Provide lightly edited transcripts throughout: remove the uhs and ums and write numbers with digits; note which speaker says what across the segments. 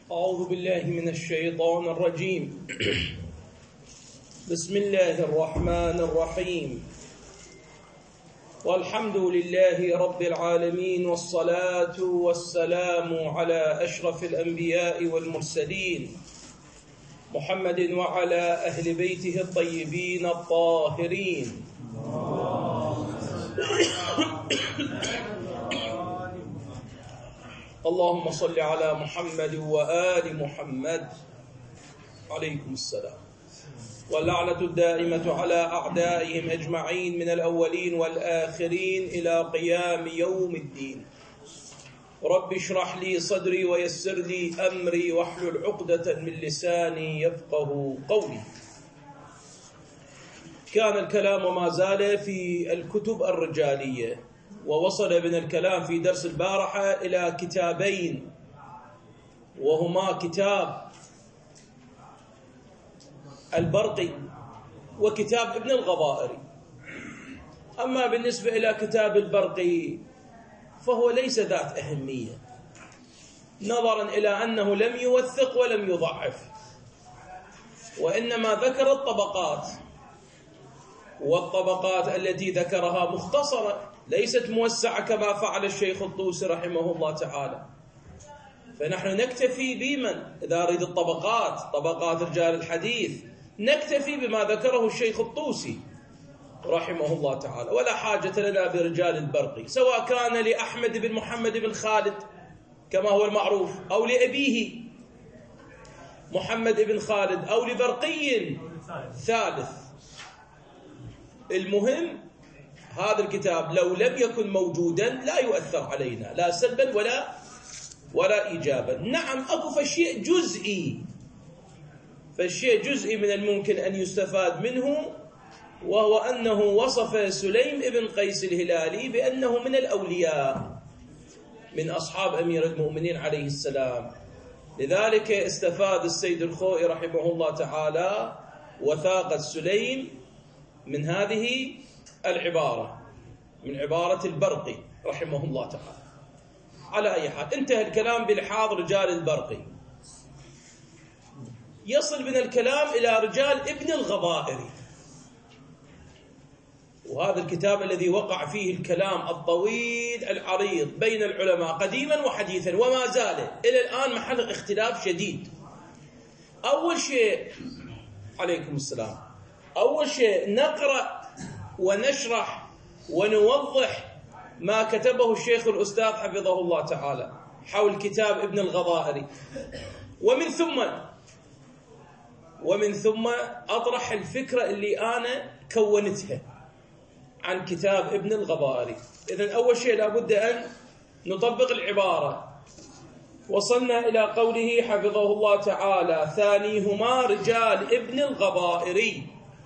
Speaker 1: أعوذ بالله من الشيطان الرجيم. بسم الله الرحمن الرحيم. والحمد لله رب العالمين، والصلاة والسلام على أشرف الأنبياء والمرسلين محمد وعلى أهل بيته الطيبين الطاهرين. اللهم صل على محمد وآل محمد عليكم السلام. واللعنة الدائمة على أعدائهم أجمعين من الأولين والآخرين إلى قيام يوم الدين. رب اشرح لي صدري ويسر لي أمري واحلل عقدة من لساني يفقه قولي. كان الكلام وما زال في الكتب الرجالية، ووصل بنا الكلام في درس البارحة إلى كتابين، وهما كتاب البرقي وكتاب ابن الغضائري. أما بالنسبة إلى كتاب البرقي فهو ليس ذات أهمية، نظرا إلى أنه لم يوثق ولم يضعف، وإنما ذكر الطبقات، والطبقات التي ذكرها مختصرة ليست موسعة كما فعل الشيخ الطوسي رحمه الله تعالى. فنحن نكتفي بمن إذا أريد الطبقات، طبقات رجال الحديث، نكتفي بما ذكره الشيخ الطوسي رحمه الله تعالى، ولا حاجة لنا برجال البرقي، سواء كان لأحمد بن محمد بن خالد كما هو المعروف، أو لأبيه محمد بن خالد، أو لبرقي ثالث. المهم هذا الكتاب لو لم يكن موجودا لا يؤثر علينا لا سلبا ولا إيجابا. نعم أكو فالشيء جزئي من الممكن أن يستفاد منه، وهو أنه وصف سليم ابن قيس الهلالي بأنه من الأولياء من أصحاب أمير المؤمنين عليه السلام. لذلك استفاد السيد الخوئي رحمه الله تعالى وثاقة سليم من هذه العبارة، من عبارة البرقي رحمه الله تعالى. على أي حال انتهى الكلام بلحاظ رجال البرقي. يصل بنا الكلام إلى رجال ابن الغضائري، وهذا الكتاب الذي وقع فيه الكلام الطويل العريض بين العلماء قديما وحديثا، وما زال إلى الآن محل اختلاف شديد. أول شيء عليكم السلام، أول شيء نقرأ ونشرح ونوضح ما كتبه الشيخ الأستاذ حفظه الله تعالى حول كتاب ابن الغضائري، ومن ثم أطرح الفكرة اللي أنا كونتها عن كتاب ابن الغضائري. إذن أول شيء لابد أن نطبق العبارة. وصلنا إلى قوله حفظه الله تعالى: ثانيهما رجال ابن الغضائري.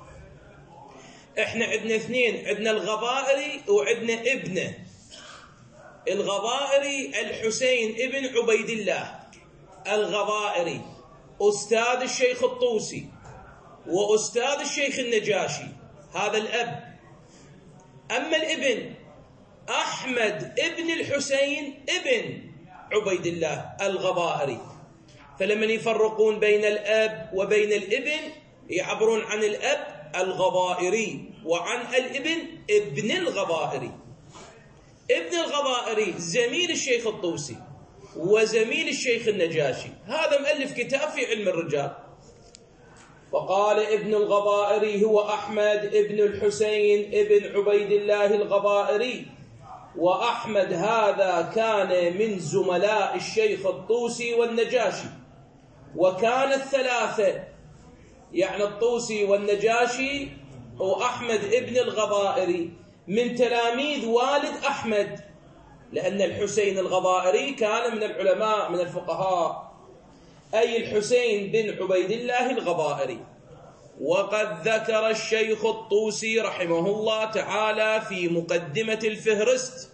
Speaker 1: احنا عندنا اثنين، عندنا الغضائري وعندنا ابنه. الغضائري الحسين ابن عبيد الله الغضائري، أستاذ الشيخ الطوسي وأستاذ الشيخ النجاشي، هذا الأب. أما الابن أحمد ابن الحسين ابن عبيد الله الغضائري. فلما يفرقون بين الأب وبين الابن يعبرون عن الأب الغضائري وعن الابن ابن الغضائري. ابن الغضائري زميل الشيخ الطوسي وزميل الشيخ النجاشي، هذا مؤلف كتاب في علم الرجال. وقال ابن الغضائري هو أحمد ابن الحسين ابن عبيد الله الغضائري. وأحمد هذا كان من زملاء الشيخ الطوسي والنجاشي، وكان الثلاثة يعني الطوسي والنجاشي وأحمد ابن الغضائري من تلاميذ والد أحمد، لأن الحسين الغضائري كان من العلماء من الفقهاء، أي الحسين بن عبيد الله الغضائري. وقد ذكر الشيخ الطوسي رحمه الله تعالى في مقدمة الفهرست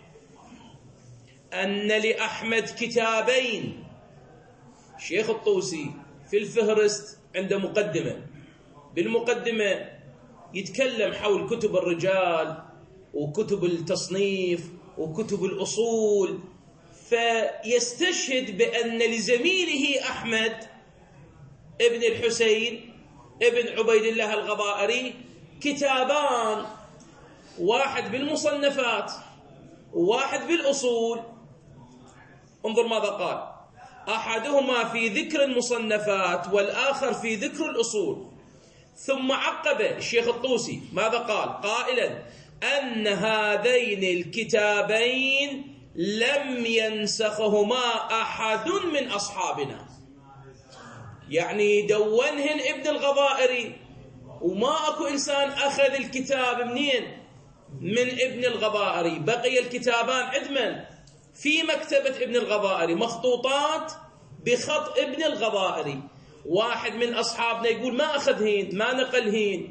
Speaker 1: أن لأحمد كتابين. الشيخ الطوسي في الفهرست عنده مقدمة، بالمقدمة يتكلم حول كتب الرجال وكتب التصنيف وكتب الأصول فيستشهد بأن لزميله أحمد ابن الحسين ابن عبيد الله الغضائري كتابان، واحد بالمصنفات وواحد بالأصول. انظر ماذا قال: أحدهما في ذكر المصنفات والآخر في ذكر الأصول. ثم عقب الشيخ الطوسي ماذا قال؟ قائلا أن هذين الكتابين لم ينسخهما أحد من أصحابنا، يعني دونهن ابن الغضائري، وما أكو إنسان أخذ الكتاب منين؟ من ابن الغضائري. بقي الكتابان عدما في مكتبة ابن الغضائري مخطوطات بخط ابن الغضائري. واحد من أصحابنا يقول ما أخذهن، ما نقلهن،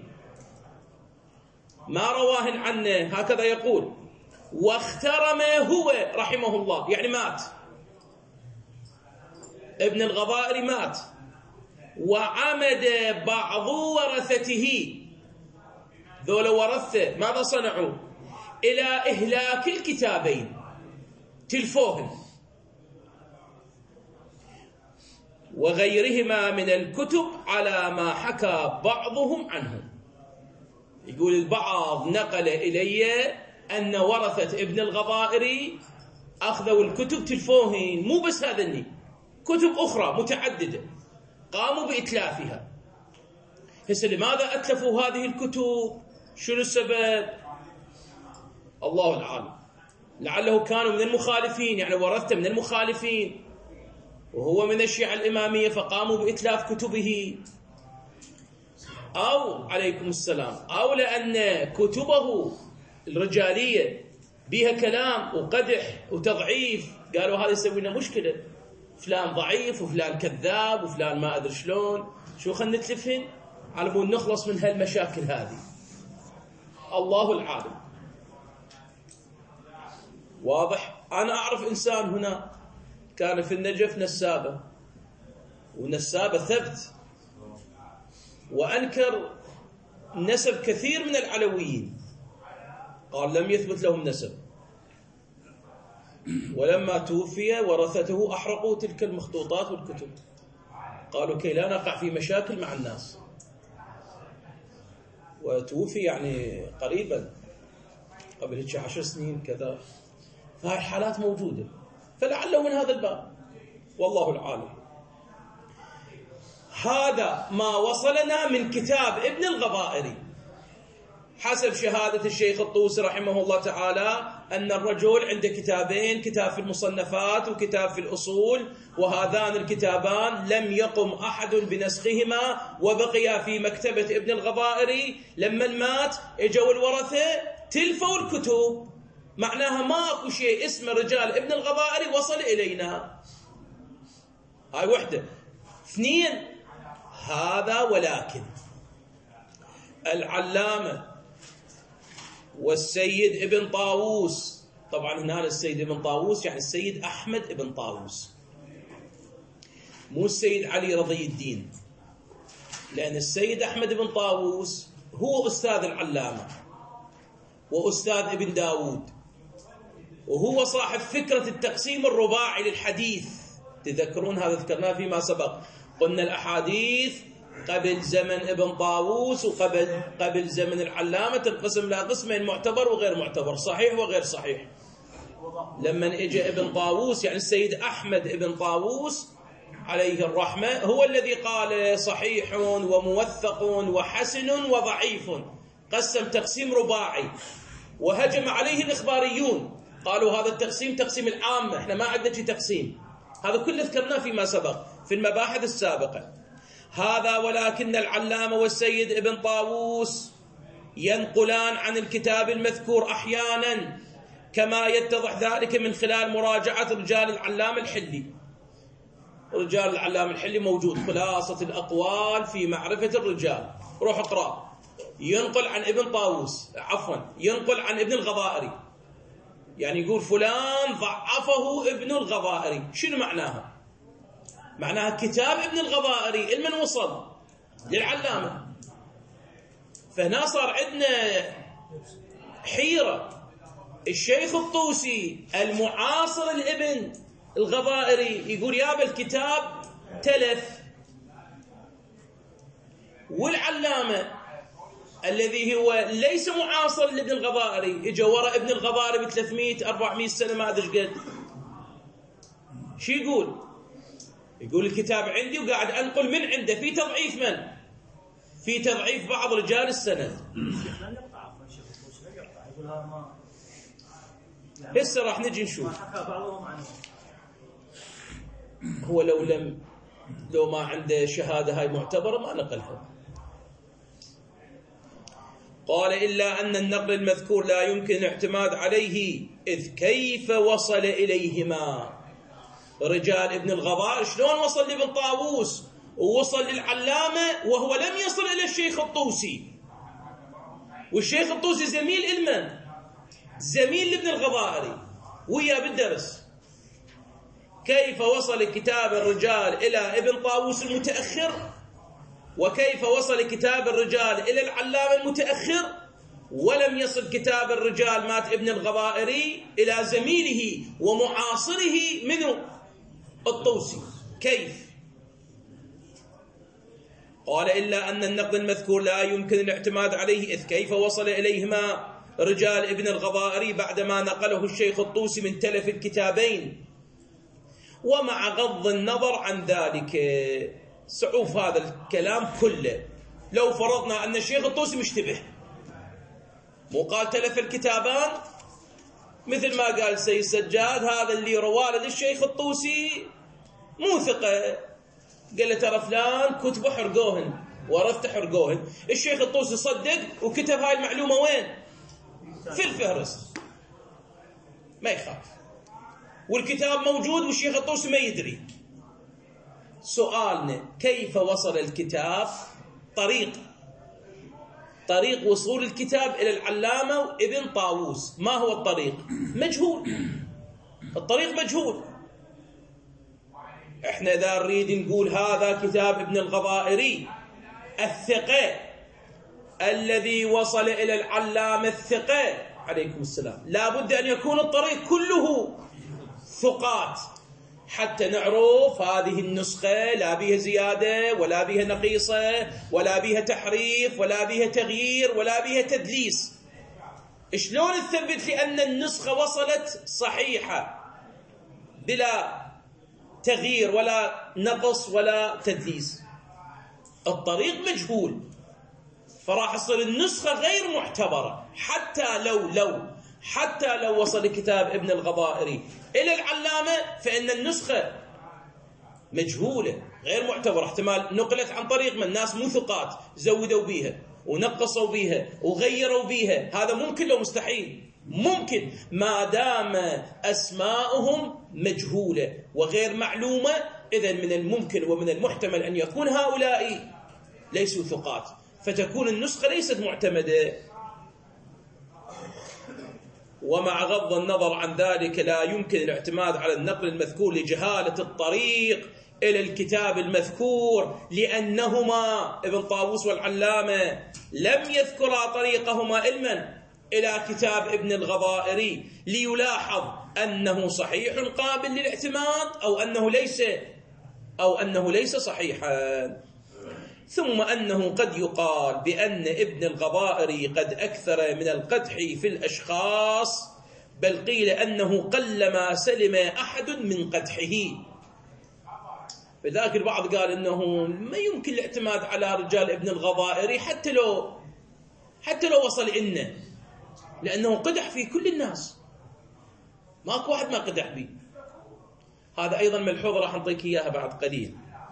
Speaker 1: ما رواهن عنه، هكذا يقول. واخترم هو رحمه الله، يعني مات، ابن الغضائري مات، وعمد بعض ورثته، ذول ورثه ماذا صنعوا؟ إلى إهلاك الكتابين، تلفوهن وغيرهما من الكتب على ما حكى بعضهم عنه. يقول البعض نقل إلي أن ورثة ابن الغضائري أخذوا الكتب تلفوهن، مو بس هذني، كتب أخرى متعددة قاموا بإتلافها. هسه لماذا أتلفوا هذه الكتب؟ شنو السبب؟ الله العالم. لعله كانوا من المخالفين، يعني ورثته من المخالفين، وهو من الشيعة الإمامية فقاموا بإتلاف كتبه، أو عليكم السلام، أو لأن كتبه الرجالية بها كلام وقدح وتضعيف، قالوا هذا يسوي لنا مشكلة، فلان ضعيف وفلان كذاب وفلان ما أدري شلون، شو خلنا نتلفهن على مود نخلص من هالمشاكل هذه. الله العالم. واضح؟ أنا أعرف إنسان هنا كان في النجف نسابة، ونسابة ثبت، وأنكر نسب كثير من العلويين، قال لم يثبت لهم نسب. ولما توفي ورثته أحرقوا تلك المخطوطات والكتب، قالوا كي لا نقع في مشاكل مع الناس. وتوفي يعني قريبا، قبل 10 سنين كذا. فهذه الحالات موجودة، فلعله من هذا الباب، والله العالم. هذا ما وصلنا من كتاب ابن الغضائري حسب شهادة الشيخ الطوسي رحمه الله تعالى، أن الرجل عنده كتابين، كتاب في المصنفات وكتاب في الأصول، وهذان الكتابان لم يقم أحد بنسخهما وبقيا في مكتبة ابن الغضائري. لما مات اجوا الورثة تلفوا الكتب، معناها ما أكو شيء اسمه رجال ابن الغضائري وصل إلينا. هاي وحدة. اثنين، هذا ولكن العلامة والسيد ابن طاووس، طبعا هنا السيد ابن طاووس يعني السيد أحمد ابن طاووس، مو السيد علي رضي الدين، لأن السيد أحمد ابن طاووس هو أستاذ العلامة وأستاذ ابن داود، وهو صاحب فكرة التقسيم الرباعي للحديث. تذكرون هذا ذكرناه فيما سبق، قلنا الأحاديث قبل زمن ابن طاووس وقبل زمن العلامة تنقسم لها قسمين، معتبر وغير معتبر، صحيح وغير صحيح. لما اجى ابن طاووس يعني السيد أحمد ابن طاووس عليه الرحمة هو الذي قال صحيح وموثق وحسن وضعيف، قسم تقسيم رباعي، وهجم عليه الإخباريون، قالوا هذا التقسيم تقسيم العامة، احنا ما عندنا شيء تقسيم. هذا كله ذكرناه فيما سبق في المباحث السابقة. هذا ولكن العلامة والسيد ابن طاووس ينقلان عن الكتاب المذكور أحيانا، كما يتضح ذلك من خلال مراجعة رجال العلامة الحلي. رجال العلامة الحلي موجود، خلاصة الأقوال في معرفة الرجال، روح اقرأ. ينقل عن ابن طاووس، ينقل عن ابن الغضائري، يعني يقول فلان ضعفه ابن الغضائري. شنو معناها؟ معناها كتاب ابن الغضائري المن وصل للعلامة. فهنا صار عندنا حيرة. الشيخ الطوسي المعاصر الابن الغضائري يقول يابا الكتاب تلف، والعلامة الذي هو ليس معاصر لابن الغضائري اجى وراء ابن الغضائري ب 300 400 سنة ما ادري ايش قد، شو يقول؟ يقول الكتاب عندي وقاعد انقل من عنده في تضعيف من؟ في تضعيف بعض رجال السند. هسه راح نجي نشوف. هو لو ما عنده شهادة هاي معتبرة ما نقلها. قال إلا أن النقل المذكور لا يمكن الاعتماد عليه، إذ كيف وصل إليهما رجال ابن الغضائري؟ شلون وصل لابن طاووس ووصل للعلامة وهو لم يصل إلى الشيخ الطوسي؟ والشيخ الطوسي زميل إلمن؟ زميل لابن الغضائري ويا بالدرس. كيف وصل كتاب الرجال إلى ابن طاووس المتأخر، وكيف وصل كتاب الرجال إلى العلامة المتأخر، ولم يصل كتاب الرجال مات ابن الغضائري إلى زميله ومعاصره من الطوسي؟ كيف؟ قال إلا أن النقد المذكور لا يمكن الاعتماد عليه، إذ كيف وصل إليهما رجال ابن الغضائري بعدما نقله الشيخ الطوسي من تلف الكتابين، ومع غض النظر عن ذلك. صعوف هذا الكلام كله لو فرضنا أن الشيخ الطوسي مشتبه، مو قال تلف الكتابان مثل ما قال سيد سجاد هذا اللي رواه للشيخ الطوسي مو ثقة، قال له ترى فلان كتبه حرقوهن ورثته حرقوهن. الشيخ الطوسي صدق وكتب هاي المعلومة وين؟ في الفهرس، ما يخاف، والكتاب موجود والشيخ الطوسي ما يدري. سؤالنا كيف وصل الكتاب؟ طريق وصول الكتاب إلى العلامة ابن طاووس، ما هو الطريق؟ مجهول، الطريق مجهول. احنا إذا نريد نقول هذا كتاب ابن الغضائري الثقة الذي وصل إلى العلامة الثقة عليكم السلام، لا بد أن يكون الطريق كله ثقات حتى نعرف هذه النسخة لا بها زيادة ولا بها نقيصة ولا بها تحريف ولا بها تغيير ولا بها تدليس. شلون نثبت لأن النسخة وصلت صحيحة بلا تغيير ولا نقص ولا تدليس؟ الطريق مجهول، فراح تصير النسخة غير معتبرة حتى لو وصل كتاب ابن الغضائري إلى العلامة، فإن النسخة مجهولة غير معتبرة، احتمال نقلت عن طريق من الناس مو ثقات زودوا بيها ونقصوا بيها وغيروا بيها. هذا ممكن لو مستحيل؟ ممكن ما دام أسماؤهم مجهولة وغير معلومة. إذن من الممكن ومن المحتمل أن يكون هؤلاء ليسوا ثقات، فتكون النسخة ليست معتمدة. ومع غض النظر عن ذلك لا يمكن الاعتماد على النقل المذكور لجهالة الطريق إلى الكتاب المذكور، لأنهما ابن طاووس والعلامة لم يذكرا طريقهما علما إلى كتاب ابن الغضائري ليلاحظ أنه صحيح قابل للاعتماد أو أنه ليس صحيحا. ثم أنه قد يقال بأن ابن الغضائري قد أكثر من القدح في الأشخاص، بل قيل أنه قلما سلم أحد من قدحه. فذاك البعض قال أنه ما يمكن الاعتماد على رجال ابن الغضائري حتى لو وصل إنه، لأنه قدح في كل الناس، ماكو واحد ما قدح به. هذا أيضا ملحوظ راح نعطيك إياها بعد قليل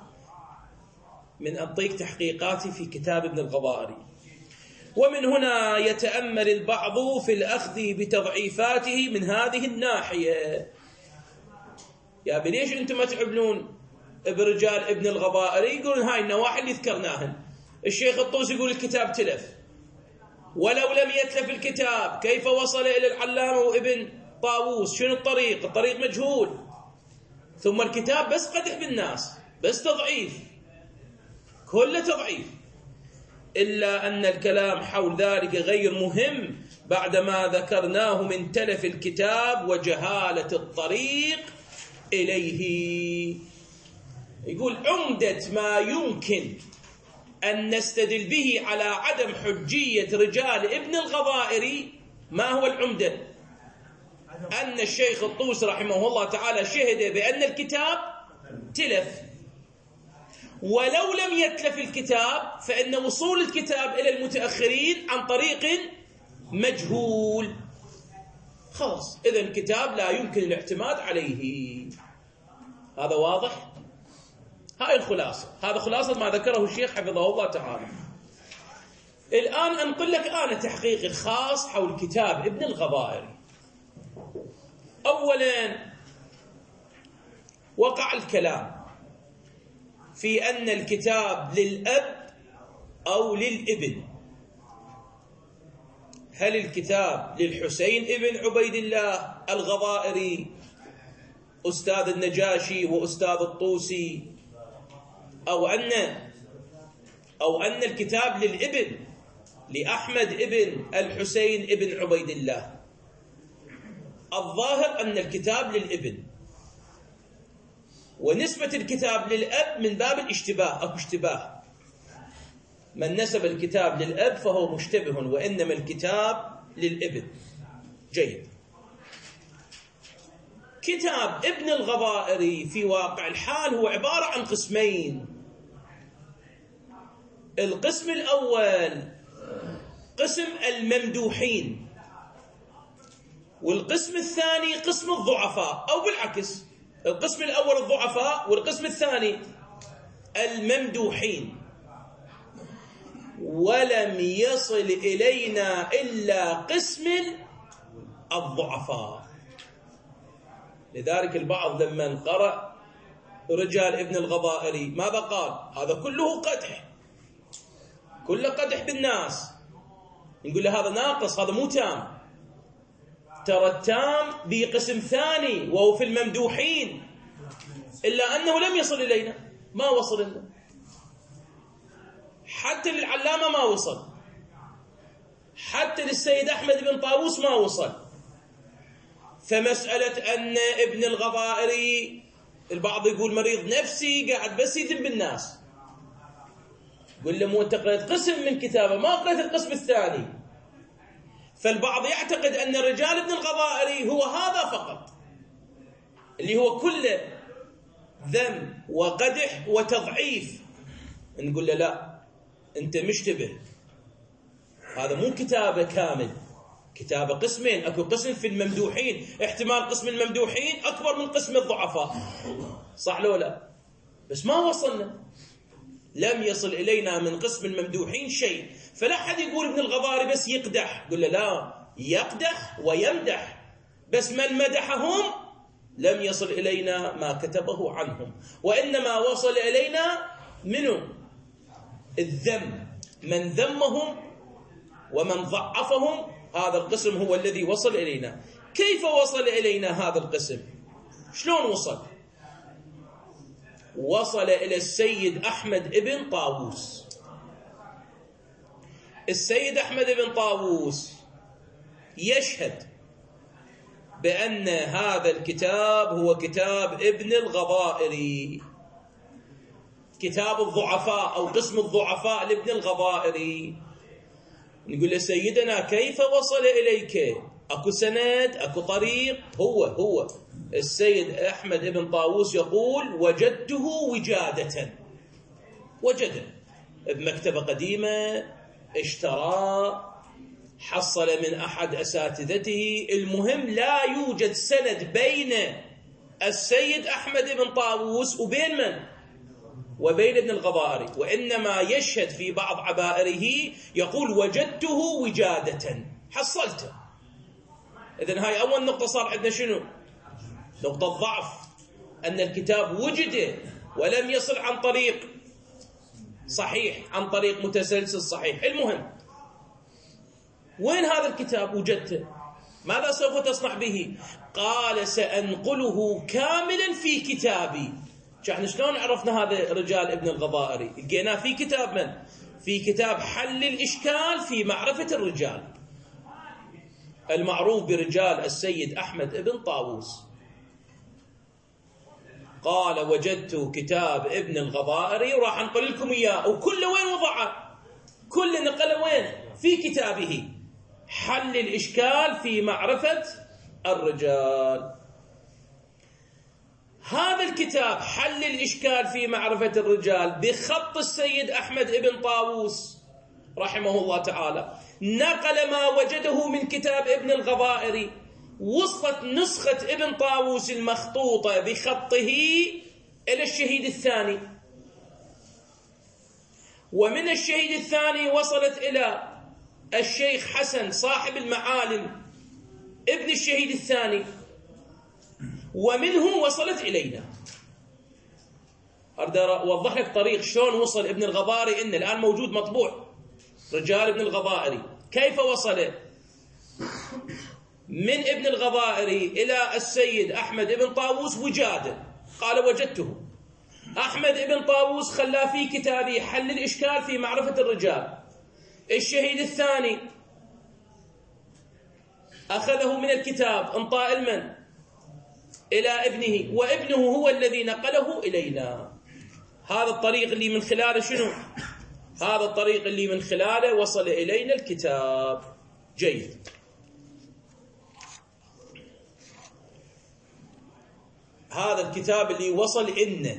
Speaker 1: من أعطيك تحقيقاتي في كتاب ابن الغضائري. ومن هنا يتأمل البعض في الأخذ بتضعيفاته من هذه الناحية. يا ليش أنتم ما تعبنون برجال ابن الغضائري؟ يقولون هاي النواحي اللي ذكرناهن. الشيخ الطوسي يقول الكتاب تلف، ولو لم يتلف الكتاب كيف وصل إلى العلامة وابن طاووس؟ شنو الطريق؟ الطريق مجهول. ثم الكتاب بس قدح بالناس، بس تضعيف، كله تضعيف. إلا أن الكلام حول ذلك غير مهم بعدما ذكرناه من تلف الكتاب وجهالة الطريق إليه. يقول عمدة ما يمكن أن نستدل به على عدم حجية رجال ابن الغضائر. ما هو العمدة؟ أن الشيخ الطوسي رحمه الله تعالى شهد بأن الكتاب تلف، ولو لم يتلف الكتاب فإن وصول الكتاب إلى المتأخرين عن طريق مجهول. خلاص، إذا الكتاب لا يمكن الاعتماد عليه. هذا واضح؟ هاي الخلاصة، هذا خلاصة ما ذكره الشيخ حفظه الله تعالى. الآن أنقل لك أنا تحقيقي الخاص حول كتاب ابن الغضائر. أولا، وقع الكلام في أن الكتاب للأب أو للابن. هل الكتاب للحسين ابن عبيد الله الغضائري أستاذ النجاشي وأستاذ الطوسي، أو أن الكتاب للابن لأحمد ابن الحسين ابن عبيد الله؟ الظاهر أن الكتاب للابن، ونسبة الكتاب للأب من باب الاشتباه أو اشتباه. من نسب الكتاب للأب فهو مشتبه، وإنما الكتاب للابن. جيد. كتاب ابن الغضائري في واقع الحال هو عبارة عن قسمين. القسم الأول قسم الممدوحين، والقسم الثاني قسم الضعفاء، أو بالعكس، القسم الأول الضعفاء والقسم الثاني الممدوحين. ولم يصل إلينا إلا قسم الضعفاء. لذلك البعض لما قرأ رجال ابن الغضائري ماذا قال؟ هذا كله قدح، كله قدح بالناس. نقول له هذا ناقص، هذا مو تام. ترى التام بقسم ثاني وهو في الممدوحين، إلا أنه لم يصل إلينا، ما وصل لنا، حتى للعلامة ما وصل، حتى للسيد أحمد بن طاووس ما وصل. فمسألة أن ابن الغضائري البعض يقول مريض نفسي قاعد بس يذم بالناس، قل له مو أنت قرأت قسم من كتابه ما قرأت القسم الثاني. فالبعض يعتقد أن رجال ابن الغضائري هو هذا فقط، اللي هو كله ذم وقدح وتضعيف. نقول له لا، أنت مشتبه، هذا مو كتابه كامل، كتابه قسمين. أكو قسم في الممدوحين، احتمال قسم الممدوحين أكبر من قسم الضعفاء، صح لو لا؟ بس ما وصلنا، لم يصل إلينا من قسم الممدوحين شيء. فلا أحد يقول ابن الغضائري بس يقدح، قل له لا، يقدح ويمدح، بس من مدحهم لم يصل إلينا ما كتبه عنهم، وإنما وصل إلينا منه الذم، من ذمهم ومن ضعفهم، هذا القسم هو الذي وصل إلينا. كيف وصل إلينا هذا القسم؟ شلون وصل؟ وصل إلى السيد أحمد بن طاووس. السيد أحمد بن طاووس يشهد بأن هذا الكتاب هو كتاب ابن الغضائري، كتاب الضعفاء أو قسم الضعفاء لابن الغضائري. نقول له سيدنا كيف وصل إليك؟ أكو سند، أكو طريق؟ هو السيد أحمد بن طاووس يقول وجدته وجادة، وجده بمكتبة قديمة، اشترى، حصل من أحد أساتذته. المهم لا يوجد سند بين السيد أحمد بن طاووس وبين من؟ وبين ابن الغضائري، وإنما يشهد في بعض عبائره يقول وجدته وجادة، حصلته. إذن هاي أول نقطة صار عندنا شنو؟ نقطة ضعف، أن الكتاب وجد ولم يصل عن طريق صحيح، عن طريق متسلسل صحيح. المهم وين هذا الكتاب؟ وجدته، ماذا سوف تصنع به؟ قال سأنقله كاملا في كتابي. احنا شلون عرفنا هذا رجال ابن الغضائري؟ لقيناه في كتاب من؟ في كتاب حل الإشكال في معرفة الرجال، المعروف برجال السيد أحمد بن طاووس. قال وجدت كتاب ابن الغضائري وراح انقل لكم إياه، وكله وين وضعه؟ كل نقله وين؟ في كتابه حل الإشكال في معرفة الرجال. هذا الكتاب حل الإشكال في معرفة الرجال بخط السيد أحمد بن طاووس رحمه الله تعالى، نقل ما وجده من كتاب ابن الغضائري، وصلت نسخة ابن طاووس المخطوطة بخطه إلى الشهيد الثاني، ومن الشهيد الثاني وصلت إلى الشيخ حسن صاحب المعالم ابن الشهيد الثاني، ومنه وصلت إلينا. أريد أوضح لك طريق شلون وصل ابن الغضائري، إن الآن موجود مطبوع رجال ابن الغضائري. كيف وصل من ابن الغضائري إلى السيد أحمد بن طاووس وجاده؟ قال وجدته. أحمد بن طاووس خلى في كتابه حل الإشكال في معرفة الرجال. الشهيد الثاني أخذه من الكتاب انطاء المن إلى ابنه، وابنه هو الذي نقله إلينا. هذا الطريق اللي من خلاله شنو؟ هذا الطريق اللي من خلاله وصل إلينا الكتاب. جيد. هذا الكتاب اللي وصل إنه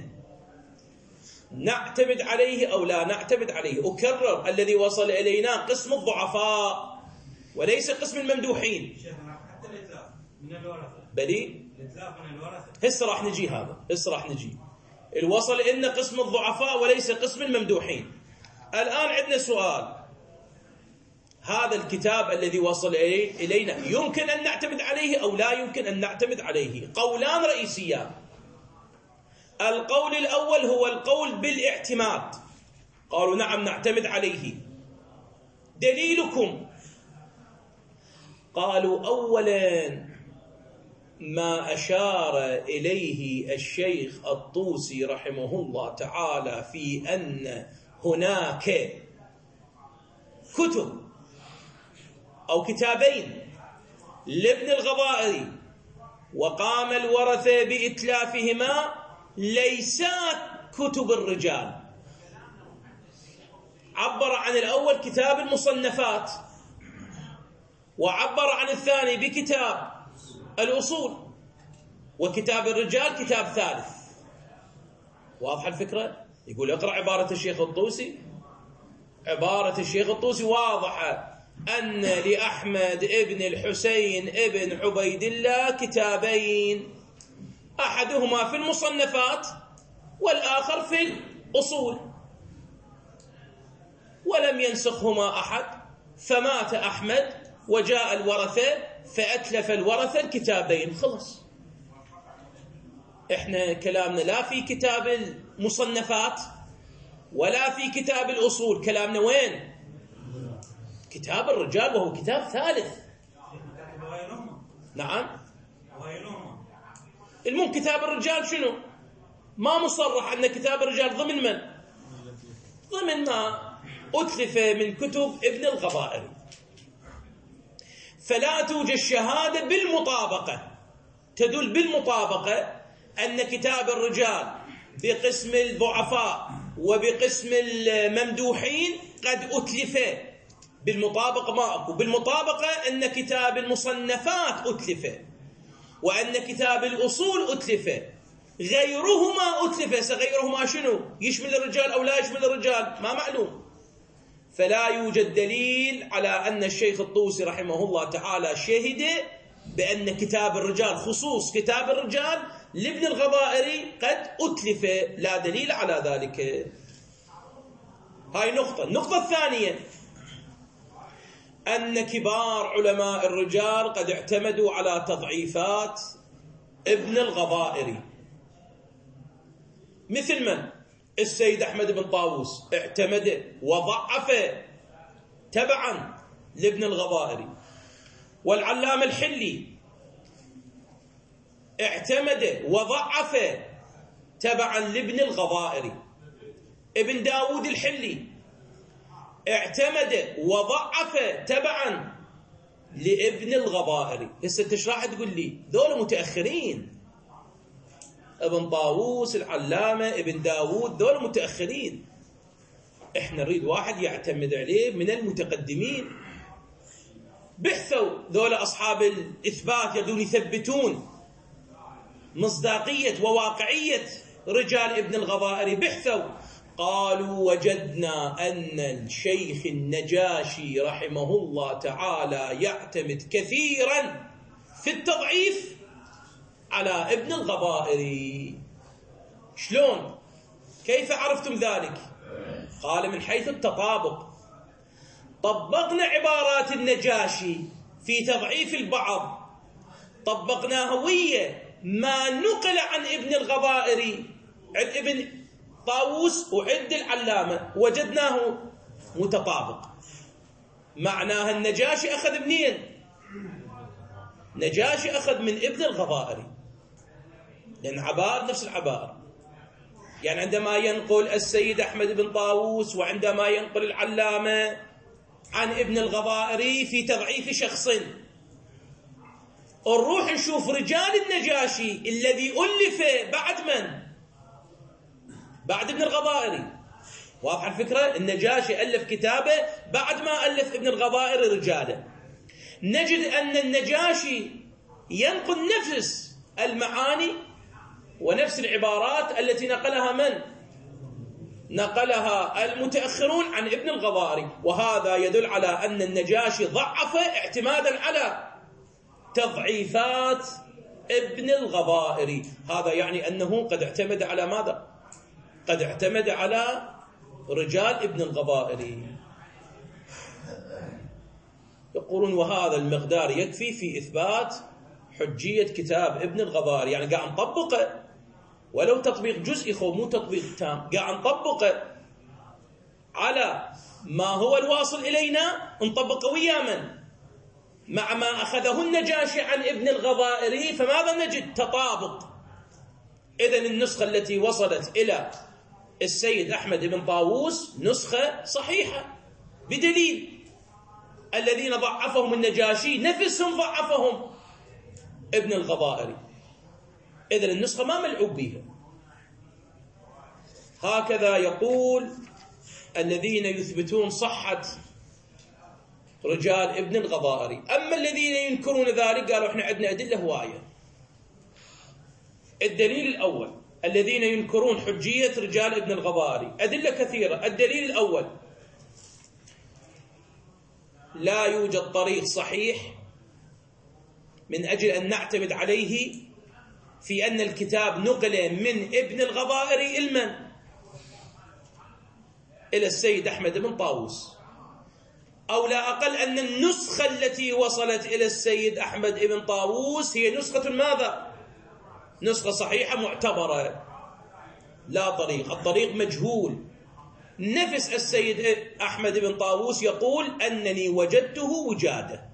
Speaker 1: نعتمد عليه أو لا نعتمد عليه. أكرر، الذي وصل إلينا قسم الضعفاء وليس قسم الممدوحين.
Speaker 2: حتى الإتلاف من الورثة.
Speaker 1: بلي
Speaker 2: الإتلاف من الورثة.
Speaker 1: هسه راح نجي، هسه راح نجي. الوصل إن قسم الضعفاء وليس قسم الممدوحين. الآن عندنا سؤال، هذا الكتاب الذي وصل إلينا يمكن أن نعتمد عليه أو لا يمكن أن نعتمد عليه؟ قولان رئيسيان. القول الأول هو القول بالاعتماد، قالوا نعم نعتمد عليه. دليلكم؟ قالوا أولا ما أشار إليه الشيخ الطوسي رحمه الله تعالى في أن هناك كتب أو كتابين لابن الغضائري وقام الورثة بإتلافهما ليسات كتب الرجال. عبر عن الأول كتاب المصنفات، وعبر عن الثاني بكتاب الأصول، وكتاب الرجال كتاب ثالث. واضحة الفكرة؟ يقول اقرأ عبارة الشيخ الطوسي. عبارة الشيخ الطوسي واضحة، أن لأحمد ابن الحسين ابن عبيد الله كتابين، أحدهما في المصنفات والآخر في الأصول، ولم ينسخهما أحد. فمات أحمد وجاء الورثة فأتلف الورثة الكتابين. خلص، إحنا كلامنا لا في كتاب المصنفات ولا في كتاب الأصول، كلامنا وين؟ كتاب الرجال، وهو كتاب ثالث. نعم. المهم كتاب الرجال شنو؟ ما مصرح أن كتاب الرجال ضمن من؟ ضمن ما أتلف من كتب ابن الغضائري. فلا توجد شهادة بالمطابقة تدل بالمطابقة أن كتاب الرجال بقسم الضعفاء وبقسم الممدوحين قد أتلف. بالمطابقة ما أكو. بالمطابقة أن كتاب المصنفات أتلف، وأن كتاب الأصول أتلف. غيرهما أتلف، غيرهما شنو؟ يشمل الرجال أو لا يشمل الرجال؟ ما معلوم. فلا يوجد دليل على أن الشيخ الطوسي رحمه الله تعالى شهد بأن كتاب الرجال، خصوص كتاب الرجال لابن الغضائري، قد أتلف. لا دليل على ذلك. هاي نقطة. النقطة الثانية أن كبار علماء الرجال قد اعتمدوا على تضعيفات ابن الغضائري، مثل من؟ السيد أحمد بن طاووس اعتمد وضعف تبعا لابن الغضائري، والعلامة الحلي اعتمد وضعف تبعا لابن الغضائري. ابن داود الحلي اعتمد وضعف تبعا لابن الغضائري. هسه انت ايش راح تقول لي؟ ذول متأخرين، ابن طاووس، العلامة ابن داود، دول متأخرين. احنا نريد واحد يعتمد عليه من المتقدمين. بحثوا دول أصحاب الإثبات يريدون يثبتون مصداقية وواقعية رجال ابن الغضائري، بحثوا قالوا وجدنا أن الشيخ النجاشي رحمه الله تعالى يعتمد كثيرا في التضعيف على ابن الغضائري. شلون؟ كيف عرفتم ذلك؟ قال من حيث التطابق. طبقنا عبارات النجاشي في تضعيف البعض، طبقناها ويا ما نقل عن ابن الغضائري عند ابن طاووس وعند العلامة، وجدناه متطابق. معناها النجاشي أخذ منين؟ نجاشي أخذ من ابن الغضائري، لأن عبائر نفس العبائر. يعني عندما ينقل السيد أحمد بن طاووس وعندما ينقل العلامة عن ابن الغضائري في تضعيف شخص، نروح نشوف رجال النجاشي الذي ألف بعد من؟ بعد ابن الغضائري. واضح الفكرة؟ النجاشي ألف كتابه بعد ما ألف ابن الغضائري رجاله. نجد أن النجاشي ينقل نفس المعاني ونفس العبارات التي نقلها من؟ نقلها المتأخرون عن ابن الغضائري، وهذا يدل على أن النجاشي ضعف اعتمادا على تضعيفات ابن الغضائري. هذا يعني أنه قد اعتمد على ماذا؟ قد اعتمد على رجال ابن الغضائري. يقولون وهذا المقدار يكفي في إثبات حجية كتاب ابن الغضائري. يعني قاعد نطبقه ولو تطبيق جزئي، مو تطبيق تام، قاعد نطبقه على ما هو الواصل إلينا، نطبقه ويا من؟ مع ما أخذه النجاشي عن ابن الغضائري. فماذا نجد؟ تطابق. إذن النسخة التي وصلت إلى السيد أحمد بن طاووس نسخة صحيحة بدليل الذين ضعفهم النجاشي نفسهم ضعفهم ابن الغضائري. إذن النسخة ما ملعوب بها. هكذا يقول الذين يثبتون صحة رجال ابن الغضائري. أما الذين ينكرون ذلك قالوا احنا عندنا أدلة هواية. الدليل الأول الذين ينكرون حجية رجال ابن الغضائري أدلة كثيرة. الدليل الأول لا يوجد طريق صحيح من أجل أن نعتمد عليه في أن الكتاب نقل من ابن الغضائري إلى السيد أحمد بن طاووس، أو لا أقل أن النسخة التي وصلت إلى السيد أحمد بن طاووس هي نسخة ماذا؟ نسخة صحيحة معتبرة. لا طريق، الطريق مجهول. نفس السيد أحمد بن طاووس يقول أنني وجدته وجاده،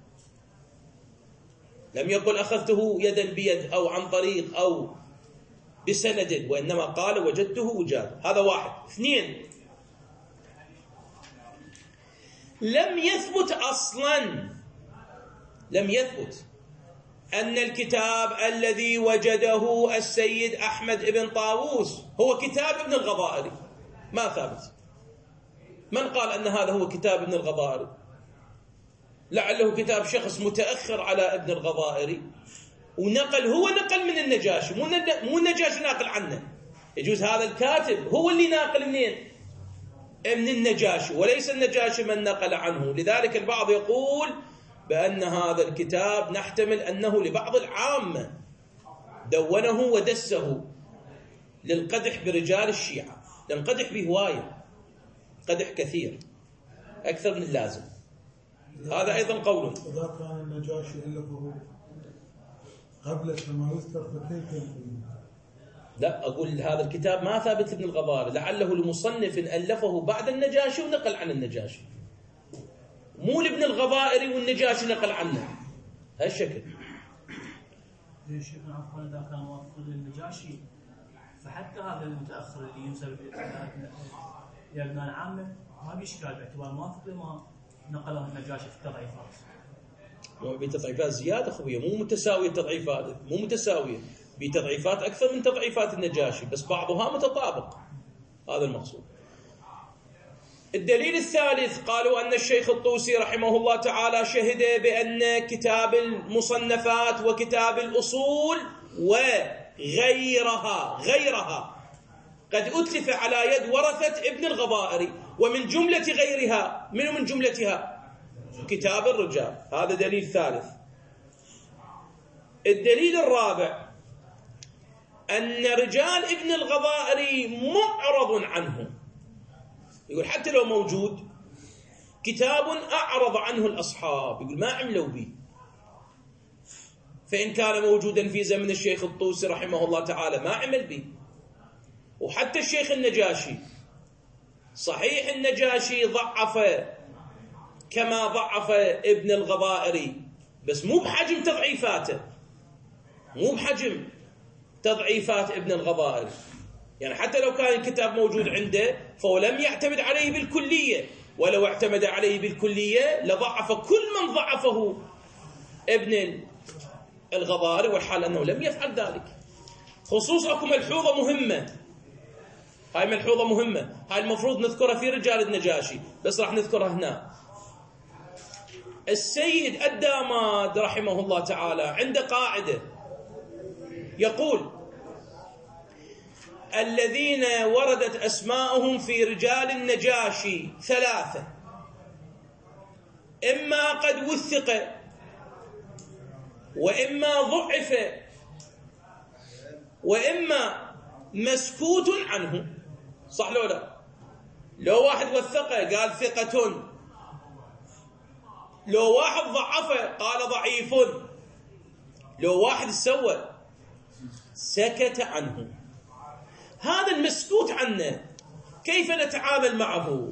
Speaker 1: لم يقل أخذته يدا بيد أو عن طريق أو بسند، وإنما قال وجدته وجاده. هذا واحد. اثنين، لم يثبت أصلا، لم يثبت أن الكتاب الذي وجده السيد أحمد بن طاووس هو كتاب ابن الغضائري. ما ثابت. من قال أن هذا هو كتاب ابن الغضائري؟ لعله كتاب شخص متأخر على ابن الغضائري ونقل، هو نقل من النجاشي، مو النجاشي ناقل عنه. يجوز هذا الكاتب هو اللي ناقل منين؟ من النجاشي، وليس النجاشي من نقل عنه. لذلك البعض يقول بأن هذا الكتاب نحتمل أنه لبعض العامة دونه ودسه للقدح برجال الشيعة، لأن قدح به هواية، قدح كثير أكثر من اللازم. هذا أيضا قول.
Speaker 3: إذا كان النجاشي ألفه قبل كما يذكر فكيف؟
Speaker 1: لا، أقول هذا الكتاب ما ثابت لابن الغضائري، لعله لمصنف ألفه بعد النجاشي ونقل عن النجاشي، مو لابن الغضائري والنجاشي نقل عنه هالشكل.
Speaker 4: يا شيخ عفوا، إذا كان موافق للنجاشي فحتى هذا المتأخر اللي ينسب إلى ابن العامة ما بإشكال باعتبار موافق لما نقله النجاشي في التضعيفات.
Speaker 1: بتضعيفات زيادة أخويا، مو متساوية التضعيفات، مو متساوية بتضعيفات أكثر من تضعيفات النجاشي، بس بعضها متطابق، هذا المقصود. الدليل الثالث قالوا أن الشيخ الطوسي رحمه الله تعالى شهد بأن كتاب المصنفات وكتاب الأصول وغيرها قد أتلف على يد ورثة ابن الغضائري، ومن جملة غيرها من جملتها كتاب الرجال. هذا دليل ثالث. الدليل الرابع أن رجال ابن الغضائري معرض عنه، يقول حتى لو موجود كتاب أعرض عنه الأصحاب، يقول ما عملوا به، فإن كان موجودا في زمن الشيخ الطوسي رحمه الله تعالى ما عمل به. وحتى الشيخ النجاشي صحيح النجاشي ضعف كما ضعف ابن الغضائري، بس مو بحجم تضعيفاته، مو بحجم تضعيفات ابن الغضائري. يعني حتى لو كان الكتاب موجود عنده فهو لم يعتمد عليه بالكلية، ولو اعتمد عليه بالكلية لضعف كل من ضعفه ابن الغضائري، والحال أنه لم يفعل ذلك. خصوصا ملحوظة مهمة، هاي ملحوظة مهمة، هاي المفروض نذكرها في رجال النجاشي بس راح نذكرها هنا. السيد الداماد رحمه الله تعالى عنده قاعدة يقول: الذين وردت أسماءهم في رجال النجاشي ثلاثة: إما قد وثق، وإما ضعف، وإما مسكوت عنه. صح لو لا؟ لو واحد وثقه قال ثقة، لو واحد ضعفه قال ضعيف، لو واحد سوى سكت عنه. هذا المسكوت عنه كيف نتعامل معه؟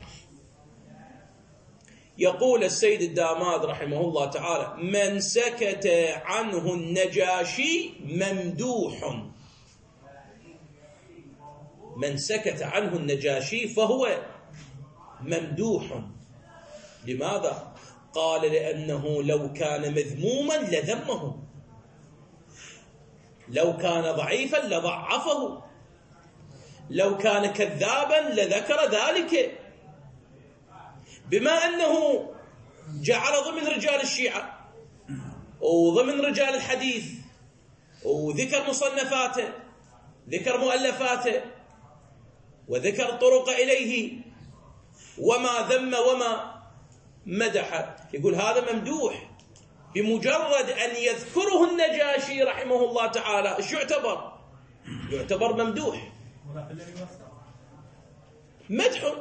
Speaker 1: يقول السيد الداماد رحمه الله تعالى: من سكت عنه النجاشي ممدوح. من سكت عنه النجاشي فهو ممدوح. لماذا؟ قال: لأنه لو كان مذموما لذمه، لو كان ضعيفا لضعفه، لو كان كذابا لذكر ذلك. بما أنه جعل ضمن رجال الشيعة وضمن رجال الحديث وذكر مصنفاته، ذكر مؤلفاته، وذكر طرق إليه، وما ذم وما مدح، يقول هذا ممدوح. بمجرد أن يذكره النجاشي رحمه الله تعالى ايش يعتبر؟ يعتبر ممدوح، مدح،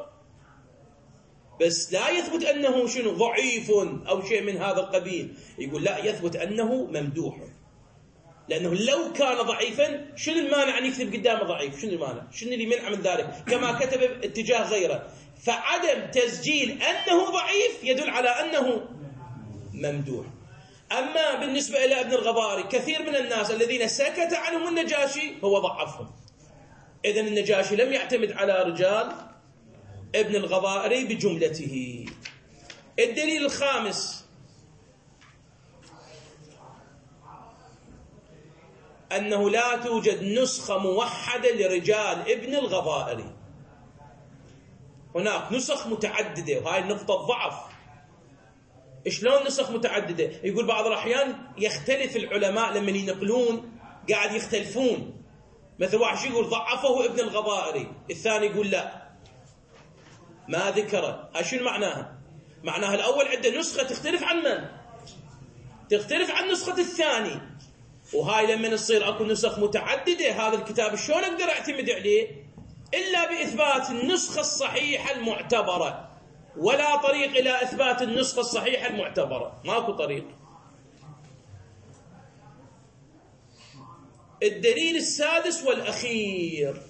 Speaker 1: بس لا يثبت أنه شنو ضعيف أو شيء من هذا القبيل. يقول لا، يثبت أنه ممدوح، لأنه لو كان ضعيفا شنو المانع أن يكتب قدامه ضعيف؟ شنو المانع؟ شنو اللي منع من ذلك؟ كما كتب اتجاه غيره. فعدم تسجيل أنه ضعيف يدل على أنه ممدوح. أما بالنسبة إلى ابن الغضائري كثير من الناس الذين سكت عنهم النجاشي هو ضعفهم. إذن النجاشي لم يعتمد على رجال ابن الغضائري بجملته. الدليل الخامس أنه لا توجد نسخة موحدة لرجال ابن الغضائري، هناك نسخ متعددة، وهاي النقطة ضعف. شلون نسخ متعددة؟ يقول بعض الأحيان يختلف العلماء لما ينقلون، قاعد يختلفون. مثل واحد يقول ضعفه ابن الغضائري، الثاني يقول لا ما ذكره. شنو معناها؟ معناها الأول عنده نسخة تختلف عن من؟ تختلف عن نسخة الثاني. وهاي لما تصير أكو نسخ متعددة، هذا الكتاب شلون أقدر أعتمد عليه؟ إلا بإثبات النسخة الصحيحة المعتبرة، ولا طريق إلى إثبات النسخة الصحيحة المعتبرة، ماكو طريق. الدليل السادس والأخير،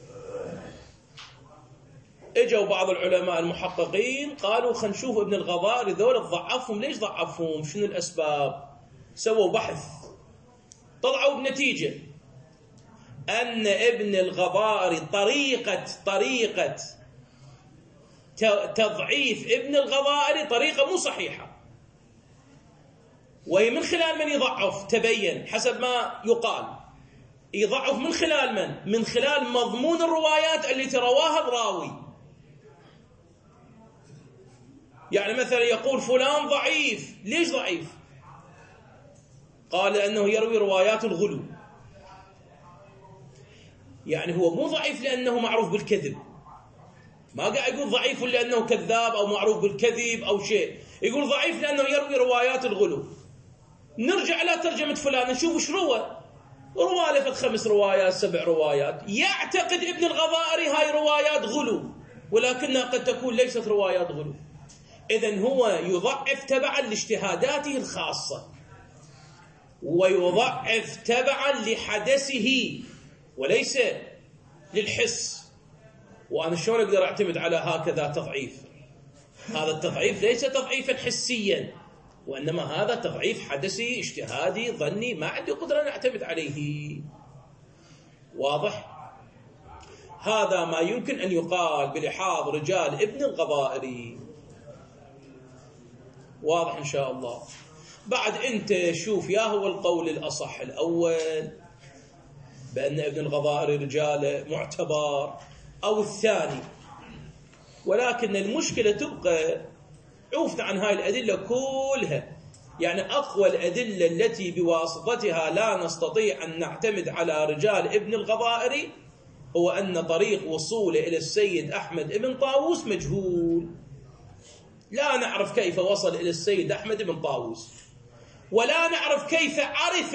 Speaker 1: اجوا بعض العلماء المحققين قالوا خلينا نشوف ابن الغضائري ذول ضعفهم، ليش ضعفهم؟ شنو الأسباب؟ سووا بحث، طلعوا بنتيجة أن ابن الغضائري طريقة تضعيف ابن الغضائري طريقة مو صحيحة، وهي من خلال من يضعف تبين حسب ما يقال يضعف من خلال من؟ من خلال مضمون الروايات التي رواها الراوي. يعني مثلا يقول فلان ضعيف، ليش ضعيف؟ قال لأنه يروي روايات الغلو. يعني هو مو ضعيف لأنه معروف بالكذب، ما قاعد يقول ضعيف لأنه كذاب أو معروف بالكذب أو شيء، يقول ضعيف لأنه يروي روايات الغلو. نرجع إلى ترجمة فلان نشوف ايش روى له 5 روايات 7 روايات. يعتقد ابن الغضائري هاي روايات غلو، ولكنها قد تكون ليست روايات غلو. إذن هو يضعف تبعا لاجتهاداته الخاصة، ويضعف تبعا لحدثه وليس للحس. وأنا شلون أقدر أعتمد على هكذا تضعيف؟ هذا التضعيف ليس تضعيفا حسيا، وإنما هذا تضعيف حدثي اجتهادي ظني، ما عندي قدرة أن أعتمد عليه. واضح؟ هذا ما يمكن أن يقال بلحاظ رجال ابن الغضائري. واضح إن شاء الله. بعد أنت شوف، يا هو القول الأصح الأول بأن ابن الغضائري رجال معتبر، أو الثاني. ولكن المشكلة تبقى عوفنا عن هاي الأدلة كلها. يعني أقوى الأدلة التي بواسطتها لا نستطيع أن نعتمد على رجال ابن الغضائري هو أن طريق وصوله إلى السيد أحمد بن طاووس مجهول. لا نعرف كيف وصل إلى السيد أحمد بن طاووس، ولا نعرف كيف عرف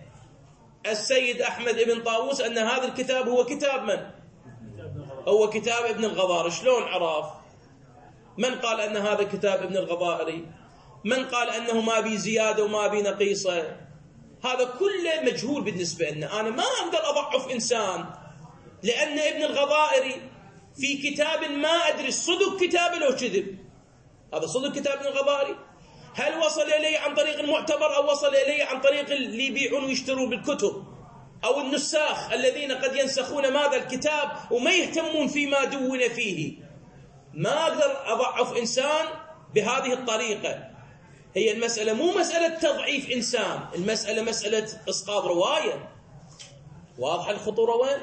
Speaker 1: السيد أحمد بن طاووس أن هذا الكتاب هو كتاب من؟ هو كتاب ابن الغضائري. شلون عرف؟ من قال أن هذا كتاب ابن الغضائري؟ من قال أنه ما بي زيادة وما بي نقيصة؟ هذا كله مجهول بالنسبة لنا. أنا ما أقدر أضعف إنسان لأن ابن الغضائري في كتاب ما أدري صدق كتابه لو كذب. هذا صدق كتاب ابن الغضائري؟ هل وصل إليه عن طريق المعتبر أو وصل إليه عن طريق اللي يبيعون ويشترون بالكتب، أو النساخ الذين قد ينسخون ماذا الكتاب وما يهتمون فيما دون فيه؟ ما أقدر أضعف إنسان بهذه الطريقة. هي المسألة مو مسألة تضعيف إنسان، المسألة مسألة إسقاط رواية. واضح الخطورة وين؟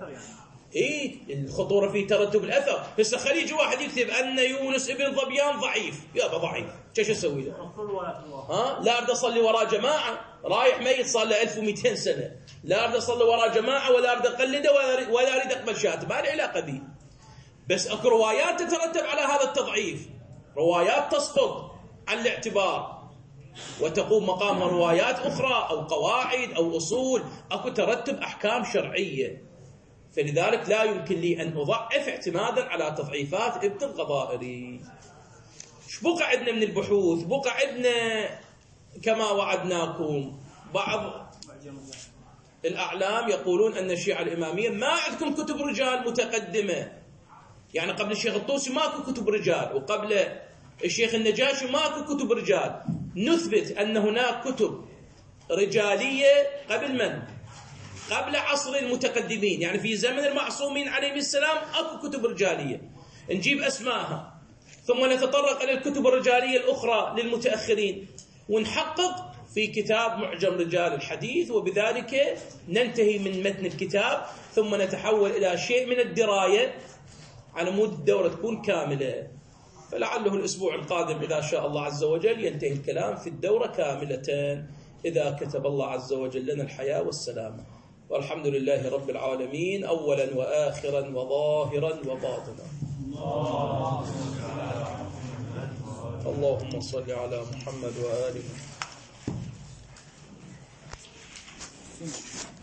Speaker 1: إيه الخطورة في ترتب الأثر. هسه خليج واحد يكتب أن يونس ابن ظبيان ضعيف، يابا ضعيف، ايش اسوي له؟ لا أريد أصلي وراء جماعة، رايح ميت صار له 1200 سنة، لا أريد أصلي وراء جماعة ولا أريد أقلده ولا أريد أقبل شهادته، ما له علاقة به. بس أكو روايات تترتب على هذا التضعيف، روايات تسقط عن الاعتبار وتقوم مقامها روايات أخرى أو قواعد أو أصول، أكو ترتب أحكام شرعية. فلذلك لا يمكن لي أن أضعف اعتمادا على تضعيفات ابن الغضائري. ايش بقى عندنا من البحوث؟ بقى عندنا كما وعدناكم بعض الأعلام يقولون أن الشيعة الإمامية ما عندكم كتب رجال متقدمة. يعني قبل الشيخ الطوسي ماكو كتب رجال، وقبل الشيخ النجاشي ماكو كتب رجال. نثبت أن هناك كتب رجالية قبل من؟ قبل عصر المتقدمين. يعني في زمن المعصومين عليهم السلام أكو كتب رجالية، نجيب أسماءها ثم نتطرق إلى الكتب الرجالية الأخرى للمتأخرين ونحقق في كتاب معجم رجال الحديث، وبذلك ننتهي من متن الكتاب ثم نتحول إلى شيء من الدراية على مود الدورة تكون كاملة. فلعله الأسبوع القادم إذا شاء الله عز وجل ينتهي الكلام في الدورة كاملة، إذا كتب الله عز وجل لنا الحياة والسلامة. والحمد لله رب العالمين، أولا وآخرا وظاهرا وباطنا. اللهم صل على محمد وآله.